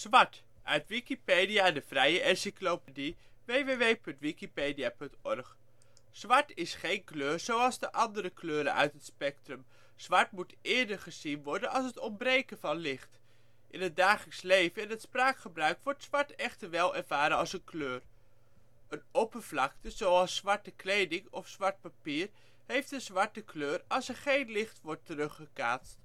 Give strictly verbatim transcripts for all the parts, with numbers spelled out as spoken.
Zwart, uit Wikipedia, de vrije encyclopedie. w w w punt wikipedia punt org. Zwart is geen kleur zoals de andere kleuren uit het spectrum. Zwart moet eerder gezien worden als het ontbreken van licht. In het dagelijks leven en het spraakgebruik wordt zwart echter wel ervaren als een kleur. Een oppervlakte, zoals zwarte kleding of zwart papier, heeft een zwarte kleur als er geen licht wordt teruggekaatst.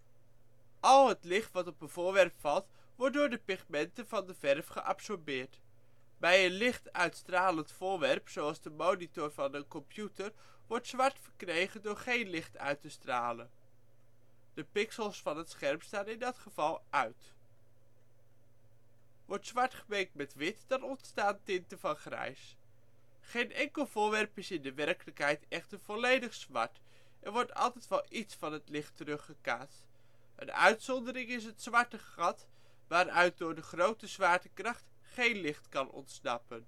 Al het licht wat op een voorwerp valt, wordt door de pigmenten van de verf geabsorbeerd. Bij een licht uitstralend voorwerp, zoals de monitor van een computer, wordt zwart verkregen door geen licht uit te stralen. De pixels van het scherm staan in dat geval uit. Wordt zwart gemengd met wit, dan ontstaan tinten van grijs. Geen enkel voorwerp is in de werkelijkheid echter volledig zwart. Er wordt altijd wel iets van het licht teruggekaatst. Een uitzondering is het zwarte gat, waaruit door de grote zwaartekracht geen licht kan ontsnappen.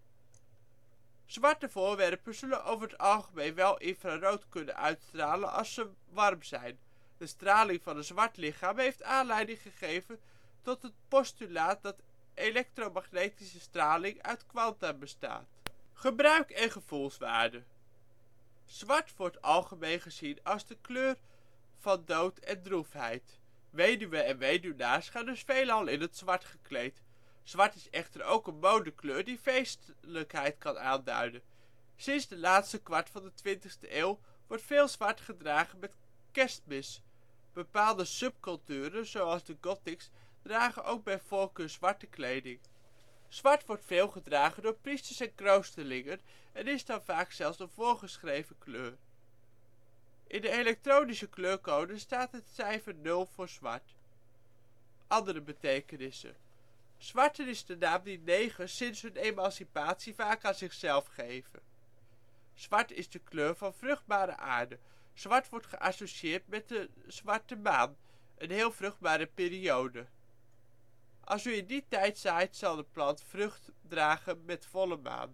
Zwarte voorwerpen zullen over het algemeen wel infrarood kunnen uitstralen als ze warm zijn. De straling van een zwart lichaam heeft aanleiding gegeven tot het postulaat dat elektromagnetische straling uit kwanta bestaat. Gebruik en gevoelswaarde. Zwart wordt algemeen gezien als de kleur van dood en droefheid. Weduwen en weduwnaars gaan dus veelal in het zwart gekleed. Zwart is echter ook een modekleur die feestelijkheid kan aanduiden. Sinds de laatste kwart van de twintigste eeuw wordt veel zwart gedragen met kerstmis. Bepaalde subculturen, zoals de gothics, dragen ook bij voorkeur zwarte kleding. Zwart wordt veel gedragen door priesters en kloosterlingen en is dan vaak zelfs een voorgeschreven kleur. In de elektronische kleurcode staat het cijfer nul voor zwart. Andere betekenissen. Zwarte is de naam die negers sinds hun emancipatie vaak aan zichzelf geven. Zwart is de kleur van vruchtbare aarde. Zwart wordt geassocieerd met de zwarte maan, een heel vruchtbare periode. Als u in die tijd zaait, zal de plant vrucht dragen met volle maan.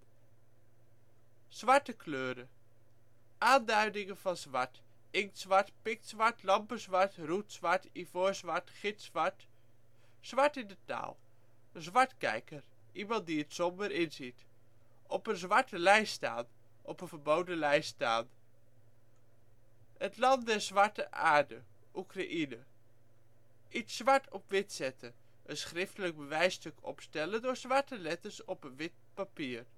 Zwarte kleuren. Aanduidingen van zwart: inktzwart, pikzwart, lampenzwart, roetzwart, ivoorzwart, gitzwart. Zwart in de taal. Een zwartkijker, iemand die het somber inziet. Op een zwarte lijst staan, op een verboden lijst staan. Het land der zwarte aarde, Oekraïne. Iets zwart op wit zetten, een schriftelijk bewijsstuk opstellen door zwarte letters op een wit papier.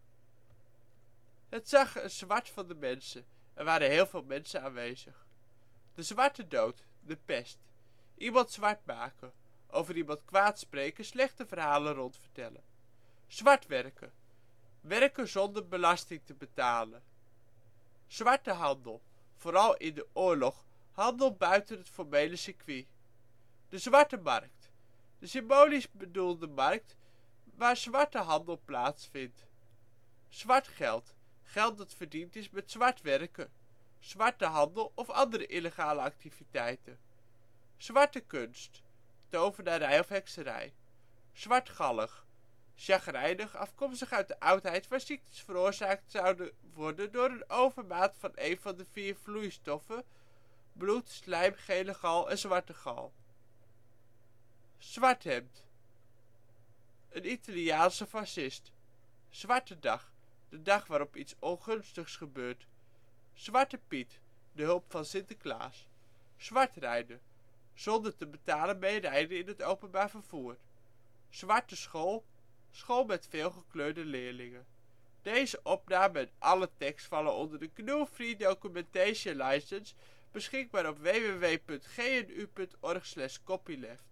Het zag er zwart van de mensen, er waren heel veel mensen aanwezig. De zwarte dood, de pest. Iemand zwart maken, over iemand kwaad spreken, slechte verhalen rondvertellen. Zwart werken, werken zonder belasting te betalen. Zwarte handel, vooral in de oorlog, handel buiten het formele circuit. De zwarte markt, de symbolisch bedoelde markt waar zwarte handel plaatsvindt. Zwart geld, geld dat verdiend is met zwart werken, zwarte handel of andere illegale activiteiten. Zwarte kunst, tovenarij of hekserij. Zwartgallig, chagrijnig, afkomstig uit de oudheid waar ziektes veroorzaakt zouden worden door een overmaat van een van de vier vloeistoffen: bloed, slijm, gele gal en zwarte gal. Zwarthemd, een Italiaanse fascist. Zwarte dag, de dag waarop iets ongunstigs gebeurt. Zwarte Piet, de hulp van Sinterklaas. Zwart rijden, zonder te betalen meerijden in het openbaar vervoer. Zwarte school, school met veel gekleurde leerlingen. Deze opname en alle tekst vallen onder de G N U Free Documentation License, beschikbaar op w w w punt g n u punt org slash copyleft.